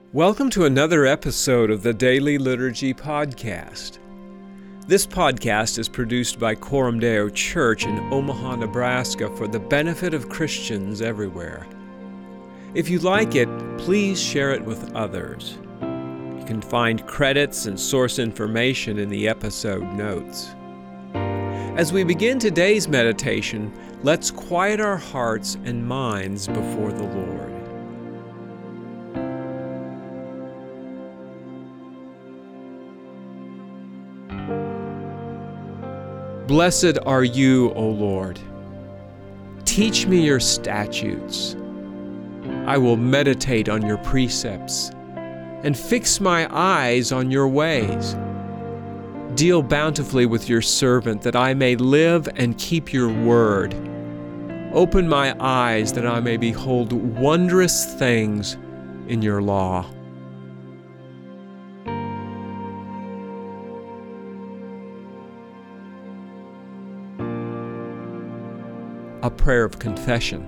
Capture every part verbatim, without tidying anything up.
Welcome to another episode of the Daily Liturgy Podcast. This podcast is produced by Coram Deo Church in Omaha, Nebraska for the benefit of Christians everywhere. If you like it, please share it with others. You can find credits and source information in the episode notes. As we begin today's meditation, let's quiet our hearts and minds before the Lord. Blessed are you, O Lord. Teach me your statutes. I will meditate on your precepts and fix my eyes on your ways. Deal bountifully with your servant that I may live and keep your word. Open my eyes that I may behold wondrous things in your law. A prayer of confession.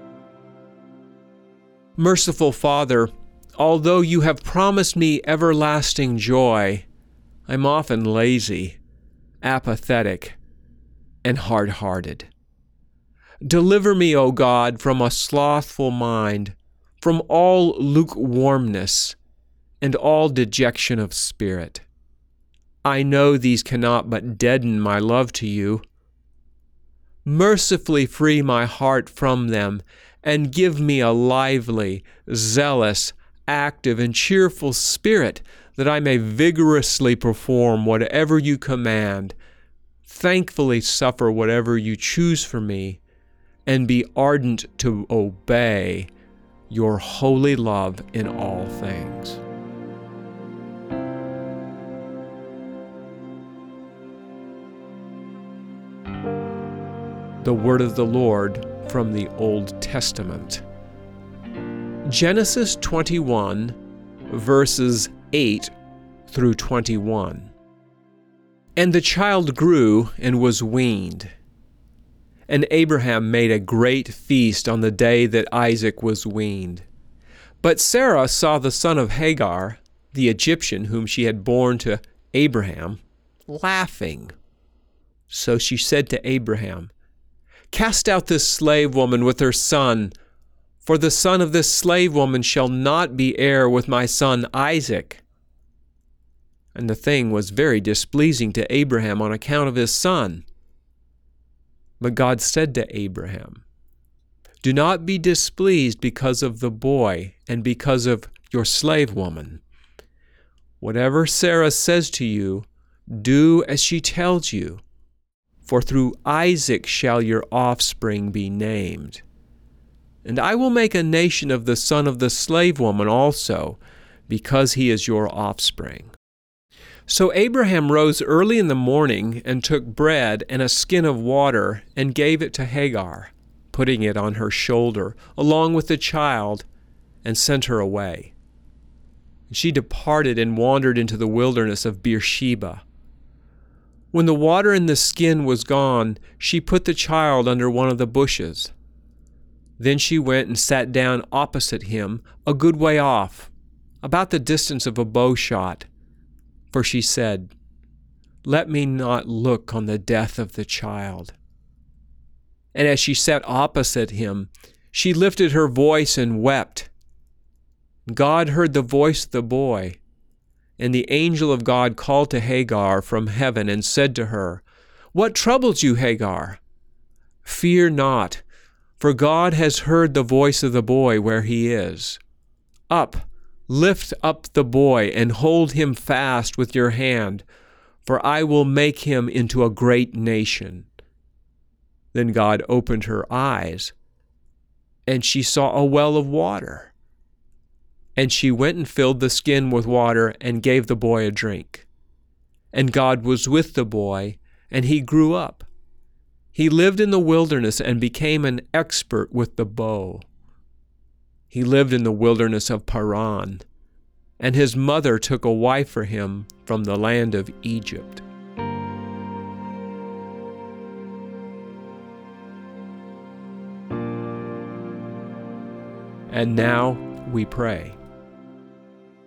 Merciful Father, although you have promised me everlasting joy, I'm often lazy, apathetic, and hard-hearted. Deliver me, O God, from a slothful mind, from all lukewarmness, and all dejection of spirit. I know these cannot but deaden my love to you. Mercifully free my heart from them, and give me a lively, zealous, active, and cheerful spirit, that I may vigorously perform whatever you command, thankfully suffer whatever you choose for me, and be ardent to obey your holy love in all things. The word of the Lord from the Old Testament. Genesis twenty-one, verses eight through twenty-one. And the child grew and was weaned. And Abraham made a great feast on the day that Isaac was weaned. But Sarah saw the son of Hagar, the Egyptian whom she had borne to Abraham, laughing. So she said to Abraham, Cast out this slave woman with her son, for the son of this slave woman shall not be heir with my son Isaac. And the thing was very displeasing to Abraham on account of his son. But God said to Abraham, Do not be displeased because of the boy and because of your slave woman. Whatever Sarah says to you, do as she tells you. For through Isaac shall your offspring be named. And I will make a nation of the son of the slave woman also, because he is your offspring. So Abraham rose early in the morning and took bread and a skin of water and gave it to Hagar, putting it on her shoulder, along with the child, and sent her away. She departed and wandered into the wilderness of Beersheba. When the water in the skin was gone, she put the child under one of the bushes. Then she went and sat down opposite him, a good way off, about the distance of a bow shot. For she said, Let me not look on the death of the child. And as she sat opposite him, she lifted her voice and wept. God heard the voice of the boy. And the angel of God called to Hagar from heaven and said to her, What troubles you, Hagar? Fear not, for God has heard the voice of the boy where he is. Up, lift up the boy and hold him fast with your hand, for I will make him into a great nation. Then God opened her eyes, and she saw a well of water. And she went and filled the skin with water and gave the boy a drink. And God was with the boy, and he grew up. He lived in the wilderness and became an expert with the bow. He lived in the wilderness of Paran, and his mother took a wife for him from the land of Egypt. And now we pray.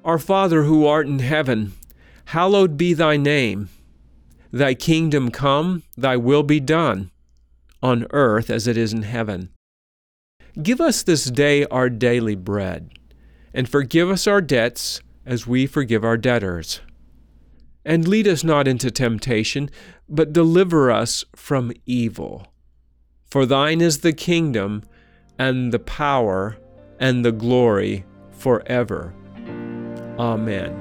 Our Father who art in heaven, hallowed be thy name. Thy kingdom come, thy will be done, on earth as it is in heaven. Give us this day our daily bread, and forgive us our debts as we forgive our debtors. And lead us not into temptation, but deliver us from evil. For thine is the kingdom, and the power, and the glory forever. Amen.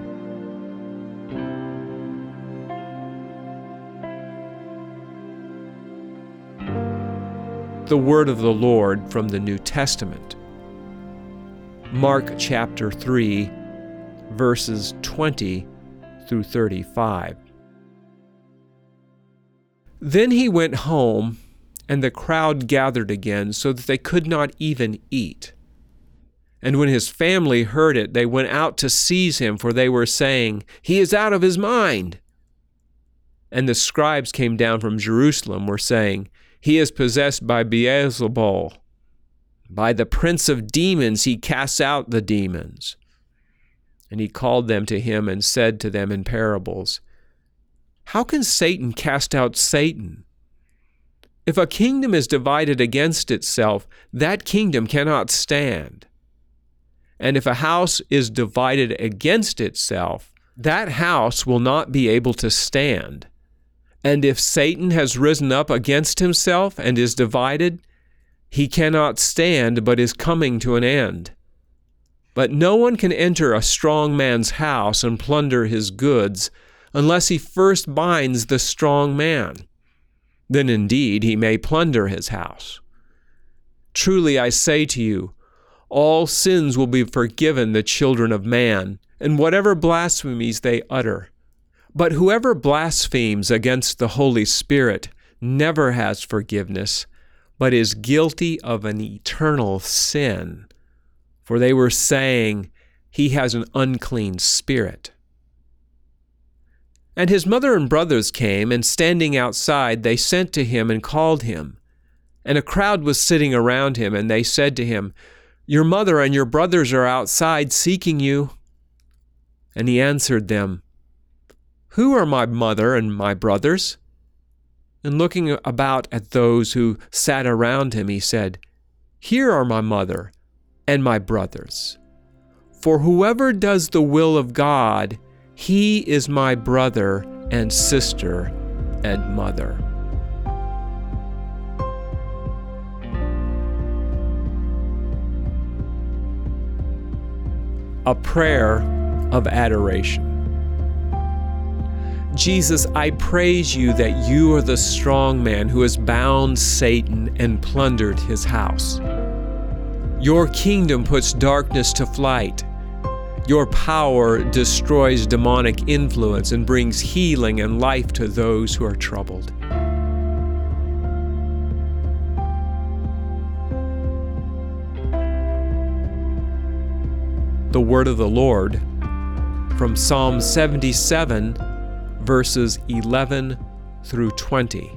The word of the Lord from the New Testament. Mark chapter three, verses twenty through thirty-five. Then he went home, and the crowd gathered again, so that they could not even eat. And when his family heard it, they went out to seize him, for they were saying, "He is out of his mind." And the scribes came down from Jerusalem, were saying, "He is possessed by Beelzebul. By the prince of demons he casts out the demons." And he called them to him and said to them in parables, "How can Satan cast out Satan? If a kingdom is divided against itself, that kingdom cannot stand. And if a house is divided against itself, that house will not be able to stand. And if Satan has risen up against himself and is divided, he cannot stand, but is coming to an end. But no one can enter a strong man's house and plunder his goods unless he first binds the strong man. Then indeed he may plunder his house. Truly I say to you, all sins will be forgiven the children of man, and whatever blasphemies they utter. But whoever blasphemes against the Holy Spirit never has forgiveness, but is guilty of an eternal sin. For they were saying, he has an unclean spirit. And his mother and brothers came, and standing outside, they sent to him and called him. And a crowd was sitting around him, and they said to him, "Your mother and your brothers are outside seeking you." And he answered them, "Who are my mother and my brothers?" And looking about at those who sat around him, he said, "Here are my mother and my brothers. For whoever does the will of God, he is my brother and sister and mother." A prayer of adoration. Jesus, I praise you that you are the strong man who has bound Satan and plundered his house. Your kingdom puts darkness to flight. Your power destroys demonic influence and brings healing and life to those who are troubled. The word of the Lord from Psalm seventy-seven, verses eleven through twenty.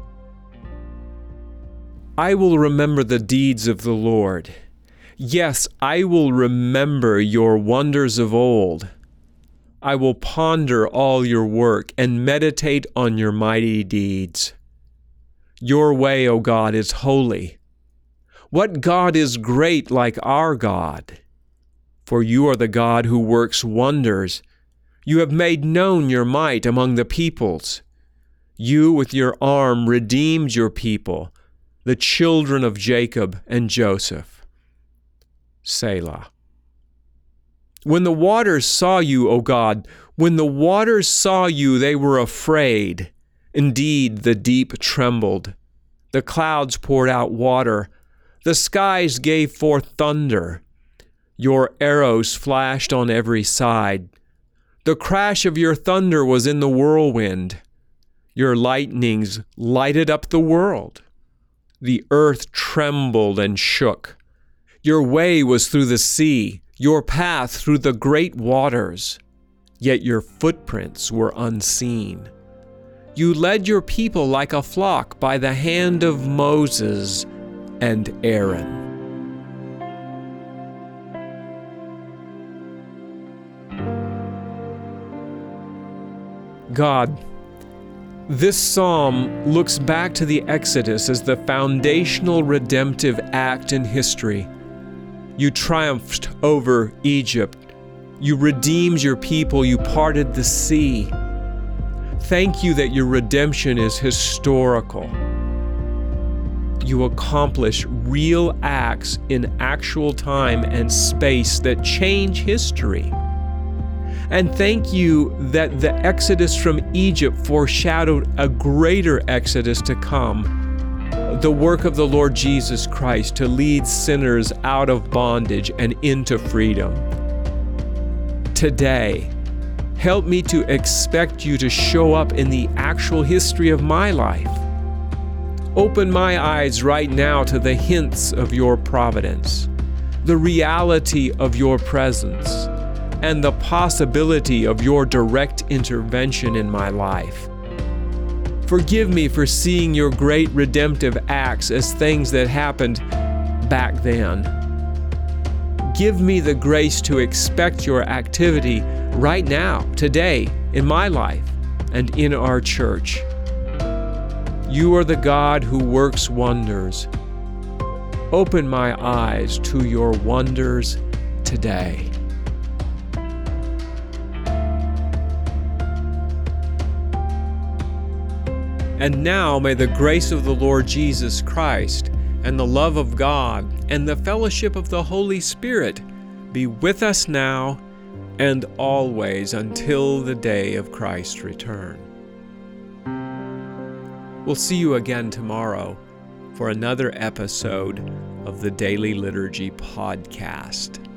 I will remember the deeds of the Lord. Yes, I will remember your wonders of old. I will ponder all your work and meditate on your mighty deeds. Your way, O God, is holy. What God is great like our God? For you are the God who works wonders. You have made known your might among the peoples. You with your arm redeemed your people, the children of Jacob and Joseph. Selah. When the waters saw you, O God, when the waters saw you, they were afraid. Indeed, the deep trembled. The clouds poured out water. The skies gave forth thunder. Your arrows flashed on every side. The crash of your thunder was in the whirlwind. Your lightnings lighted up the world. The earth trembled and shook. Your way was through the sea, your path through the great waters, yet your footprints were unseen. You led your people like a flock by the hand of Moses and Aaron. God, this psalm looks back to the Exodus as the foundational redemptive act in history. You triumphed over Egypt. You redeemed your people. You parted the sea. Thank you that your redemption is historical. You accomplish real acts in actual time and space that change history. And thank you that the exodus from Egypt foreshadowed a greater exodus to come, the work of the Lord Jesus Christ to lead sinners out of bondage and into freedom. Today, help me to expect you to show up in the actual history of my life. Open my eyes right now to the hints of your providence, the reality of your presence, and the possibility of your direct intervention in my life. Forgive me for seeing your great redemptive acts as things that happened back then. Give me the grace to expect your activity right now, today, in my life and in our church. You are the God who works wonders. Open my eyes to your wonders today. And now may the grace of the Lord Jesus Christ and the love of God and the fellowship of the Holy Spirit be with us now and always until the day of Christ's return. We'll see you again tomorrow for another episode of the Daily Liturgy Podcast.